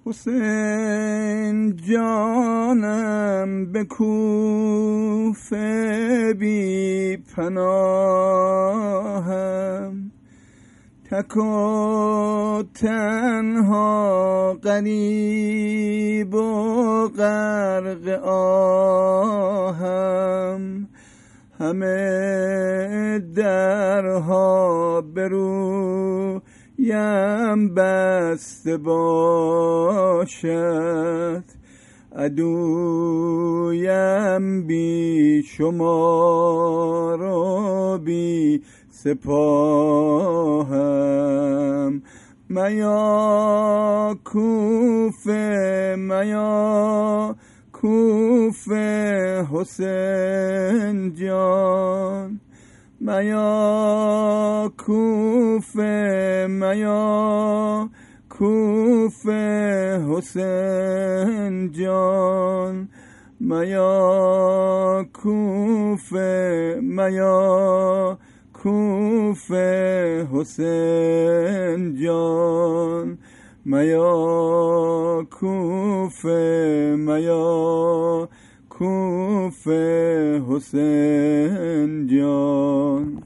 حسین جانم به کوفه بی پناهم، تک و تنها غریب و غرق آهم. همه درها به رویم بسته باشد، عدویم بی شمار و بی سپاهم. میا کوفه میا کوفه حسین جان، میا کوفه میا کوفه حسین جان، میا کوفه میا کوفه حسین جان، میا کوفه میا کوفه حسین جان.